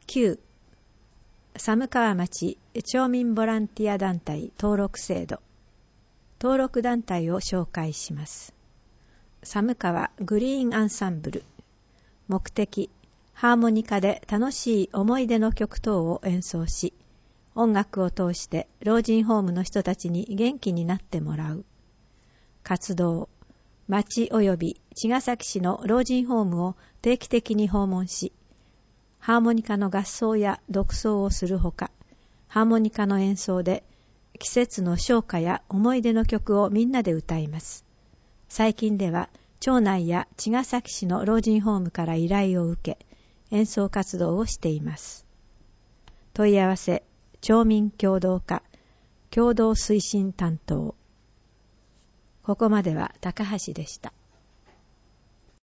9. 寒川町町民ボランティア団体登録制度。登録団体を紹介します。寒川グリーンアンサンブル。目的、ハーモニカで楽しい思い出の曲等を演奏し、音楽を通して老人ホームの人たちに元気になってもらう。活動、町及び茅ヶ崎市の老人ホームを定期的に訪問し、ハーモニカの合奏や独奏をするほか、ハーモニカの演奏で季節の唱歌や思い出の曲をみんなで歌います。最近では町内や茅ヶ崎市の老人ホームから依頼を受け、演奏活動をしています。問い合わせ、町民協同課、共同推進担当。ここまでは高橋でした。